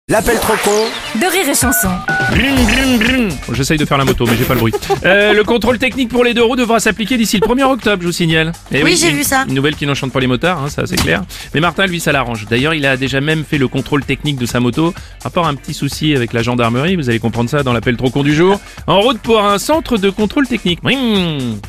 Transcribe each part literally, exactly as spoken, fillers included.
L'appel trop con de Rire et Chanson. Bling, bling, bling. J'essaye de faire la moto, mais j'ai pas le bruit. Euh, le contrôle technique pour les deux roues devra s'appliquer d'ici le premier octobre, je vous signale. Et Oui, j'ai une- vu ça. Une nouvelle qui n'enchante pas les motards, hein, ça c'est clair. Mais Martin, lui, ça l'arrange. D'ailleurs, il a déjà même fait le contrôle technique de sa moto. Rapport à un petit souci avec la gendarmerie, vous allez comprendre ça dans l'appel trop con du jour. En route pour un centre de contrôle technique. Bling.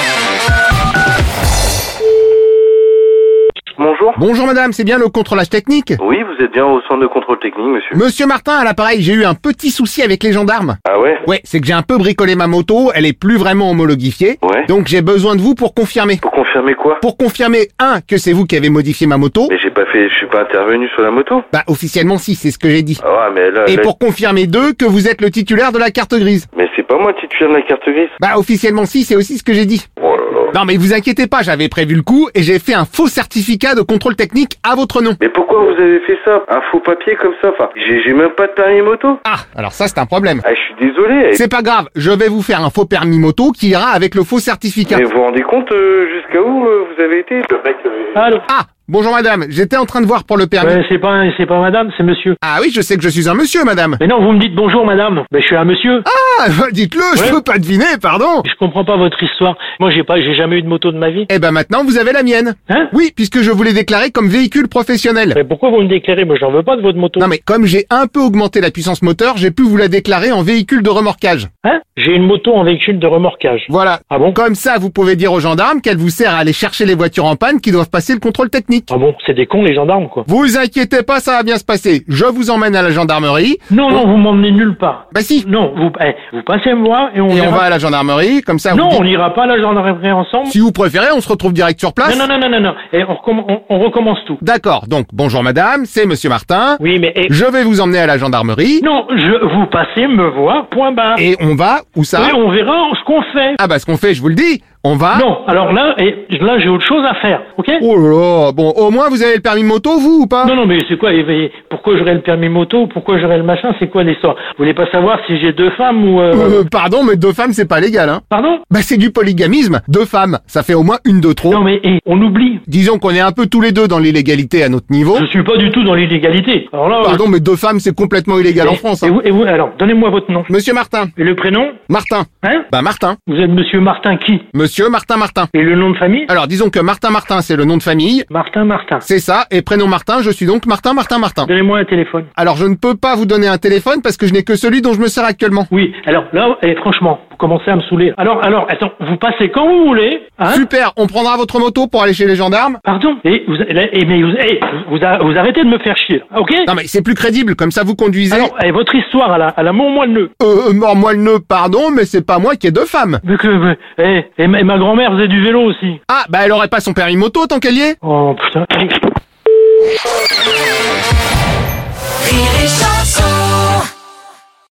Bonjour. Bonjour madame, c'est bien le contrôlage technique? Oui, vous êtes bien au centre de contrôle technique, monsieur. Monsieur Martin, à l'appareil, j'ai eu un petit souci avec les gendarmes. Ah ouais? Ouais, c'est que j'ai un peu bricolé ma moto, elle est plus vraiment homologifiée. Ouais. Donc j'ai besoin de vous pour confirmer. Pour confirmer quoi? Pour confirmer, un, que c'est vous qui avez modifié ma moto. Mais j'ai pas fait, je suis pas intervenu sur la moto. Bah officiellement si, c'est ce que j'ai dit. Ah ouais, mais là, Et là- pour confirmer, deux, que vous êtes le titulaire de la carte grise. mais c'est pas moi titulaire de la carte grise. Bah officiellement si, c'est aussi ce que j'ai dit. Oh là là. Non mais vous inquiétez pas, j'avais prévu le coup et j'ai fait un faux certificat de contrôle technique à votre nom. Mais pourquoi vous avez fait ça? Un faux papier comme ça? Enfin, j'ai j'ai même pas de permis moto. Ah, alors ça c'est un problème. Ah, je suis désolé. C'est pas grave, je vais vous faire un faux permis moto qui ira avec le faux certificat. Mais vous vous rendez compte euh, jusqu'à où euh, vous avez été? Le mec, euh, Allô. Ah, bonjour madame, j'étais en train de voir pour le permis. Ouais, c'est pas, c'est pas madame, c'est monsieur. Ah oui, je sais que je suis un monsieur, madame. Mais non, vous me dites bonjour madame. Ben, je suis un monsieur. Ah, dites-le, je Ouais. peux pas deviner, pardon. Je comprends pas votre histoire. Moi, j'ai pas, j'ai jamais eu de moto de ma vie. Eh ben maintenant, vous avez la mienne. Hein? Oui, puisque je vous l'ai déclaré comme véhicule professionnel. Mais pourquoi vous me déclarez? Moi, j'en veux pas de votre moto. Non mais comme j'ai un peu augmenté la puissance moteur, j'ai pu vous la déclarer en véhicule de remorquage. Hein? J'ai une moto en véhicule de remorquage. Voilà. Ah bon? Comme ça, vous pouvez dire aux gendarmes qu'elle vous sert à aller chercher les voitures en panne qui doivent passer le contrôle technique. Ah bon? C'est des cons, les gendarmes, quoi. Vous inquiétez pas, ça va bien se passer. Je vous emmène à la gendarmerie. Non, non, vous m'emmenez nulle part. Bah si. Non, vous, eh, vous passez me voir et on Et on verra. va à la gendarmerie, comme ça Non, vous on dites- n'ira pas à la gendarmerie ensemble. Si vous préférez, on se retrouve direct sur place. Non, non, non, non, non, non. Et on, recomm- on, on recommence tout. D'accord, donc bonjour madame, c'est monsieur Martin. Oui, mais, eh, Je vais vous emmener à la gendarmerie. non, je, vous passez me voir, point barre. Et on va, où ça? Oui, on verra ce qu'on fait. Ah bah ce qu'on fait, je vous le dis, on va... Non, alors là, et là, j'ai autre chose à faire, ok? Oh là là, bon, au moins vous avez le permis moto, vous, ou pas? Non, non, mais c'est quoi? et- et Pourquoi j'aurais le permis moto? Pourquoi j'aurais le machin? C'est quoi l'histoire? Vous voulez pas savoir si j'ai deux femmes ou... Euh... Euh, pardon, mais deux femmes, c'est pas légal, hein. Pardon? Bah c'est du polygamisme, deux femmes, ça fait au moins une de trop. Non, mais eh, on oublie. Disons qu'on est un peu tous les deux dans l'illégalité à notre niveau. Je suis pas du tout dans l'illégalité. Alors là... Pardon, mais deux femmes, c'est complètement illégal euh, en France, Et hein. vous, et vous, alors, donnez-moi votre nom. Monsieur Martin. Et le prénom? Martin. Hein? Bah Martin. Vous êtes monsieur Martin qui? Monsieur Martin Martin. Et le nom de famille? Alors disons que Martin Martin, c'est le nom de famille. Martin Martin. C'est ça, et prénom Martin, je suis donc Martin Martin Martin. Donnez-moi un téléphone. Alors je ne peux pas vous donner un téléphone parce que je n'ai que celui dont je me sers actuellement. Oui, alors là, eh, franchement, vous commencez à me saouler. Alors, alors, attends, vous passez quand vous voulez, hein? Super, on prendra votre moto pour aller chez les gendarmes. Pardon? Et vous, eh, mais vous, eh, vous, vous, vous arrêtez de me faire chier, là, ok? Non mais c'est plus crédible, comme ça vous conduisez. Alors, eh, votre histoire, elle a, elle a mon moi le nœud. Euh, mort moi le nœud, pardon, mais c'est pas moi qui ai deux femmes. Mais que, mais, eh, et ma, et ma grand-mère faisait du vélo aussi. Ah, bah elle aurait pas son permis moto tant qu'elle y est. Oh putain.